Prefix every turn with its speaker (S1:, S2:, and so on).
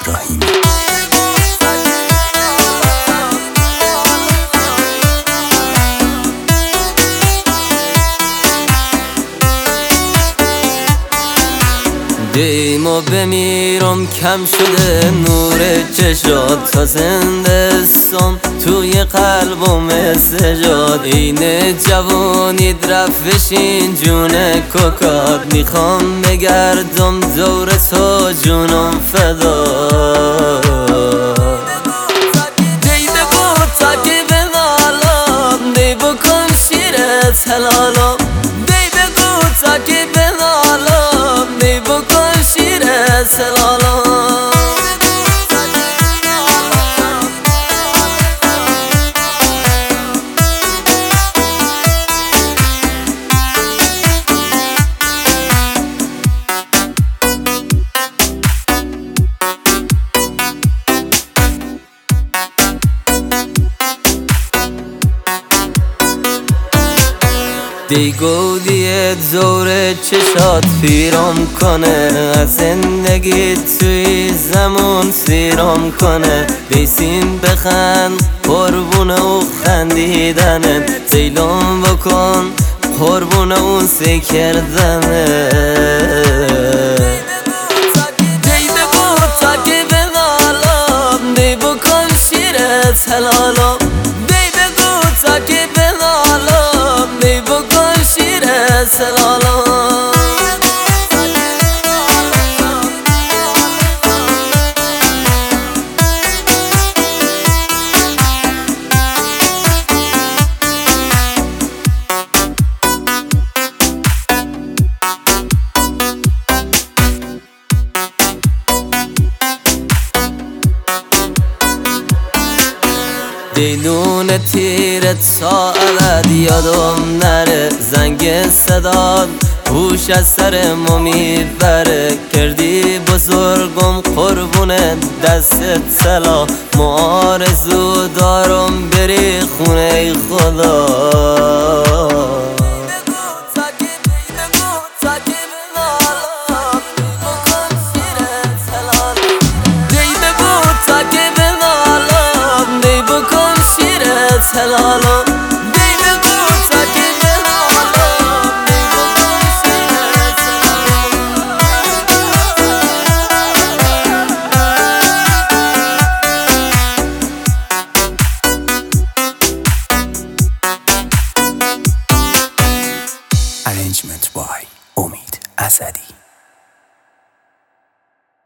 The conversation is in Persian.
S1: ابراهیمی.
S2: دیمو بمیرم کم شده نور چشات، تا زندستم توی قلبم سجاد. این جوانیت رفتشین جون کوکات، میخوام بگردم دور تو جونم فدا. دی بگو تا که بنالم، دی بکن شیرت حلالم. دی بگو تا که بنالم، دی بکن شیرت حلالم. دیگو دیت زور چشات پیرم کنه، از زندگی توی زمان سیرم کنه. بیسیم بخند قربون او خندیدنه، زیلم بکن قربون اون سی کردنه. دی بگو تا که بنالم، دی بکن شیرت حلالم. دی بگو تا که بنالم، دی بکن شیرت حلالم. دیدون تیرت ساعت یادم نره، زنگ صداد هوش از سر ما میبره. کردی بزرگم قربون دستت سلا، آرزو دارم بری خونه خدا. حلالم. دی بگو تا که بنالم، دی بکن شیرت حلالم.
S1: Arrangement by امید اسدی.